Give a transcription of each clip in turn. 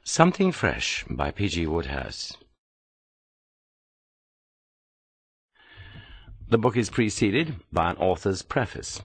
Something Fresh by P.G. Wodehouse. The book is preceded by an author's preface.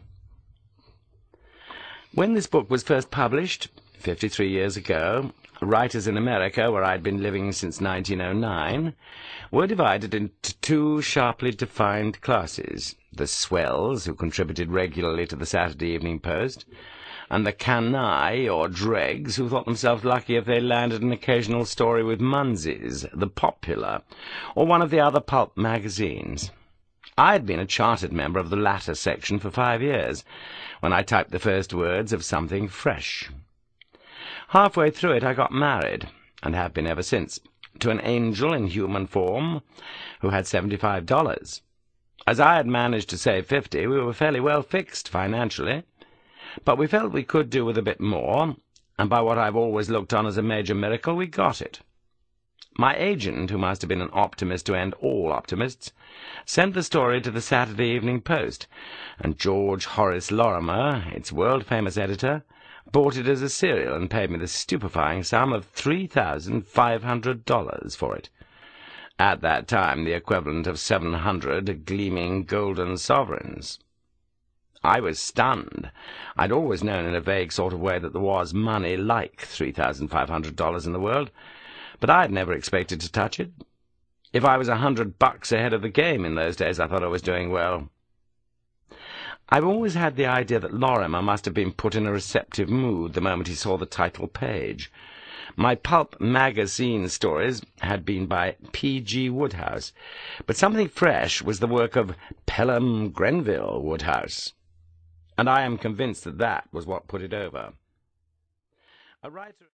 When this book was first published, 53 years ago, writers in America, where I'd been living since 1909, were divided into two sharply defined classes: the swells, who contributed regularly to the Saturday Evening Post, and the canaille, or dregs, who thought themselves lucky if they landed an occasional story with Munsey's, The Popular, or one of the other pulp magazines. I had been a chartered member of the latter section for 5 years, when I typed the first words of Something Fresh. Halfway through it I got married, and have been ever since, to an angel in human form who had $75. As I had managed to save 50, we were fairly well fixed financially, but we felt we could do with a bit more, and by what I've always looked on as a major miracle, we got it. My agent, who must have been an optimist to end all optimists, sent the story to the Saturday Evening Post, and George Horace Lorimer, its world-famous editor, bought it as a serial and paid me the stupefying sum of $3,500 for it. At that time, the equivalent of 700 gleaming golden sovereigns. I was stunned. I'd always known in a vague sort of way that there was money like $3,500 in the world, but I had never expected to touch it. If I was $100 ahead of the game in those days, I thought I was doing well. I've always had the idea that Lorimer must have been put in a receptive mood the moment he saw the title page. My pulp magazine stories had been by P.G. Wodehouse, but Something Fresh was the work of Pelham Grenville Wodehouse, and I am convinced that that was what put it over. A writer